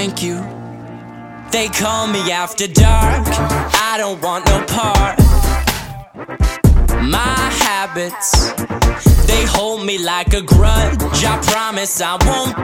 thank you. They call me after dark, I don't want no part. My habits, they hold me like a grudge. I promise I won't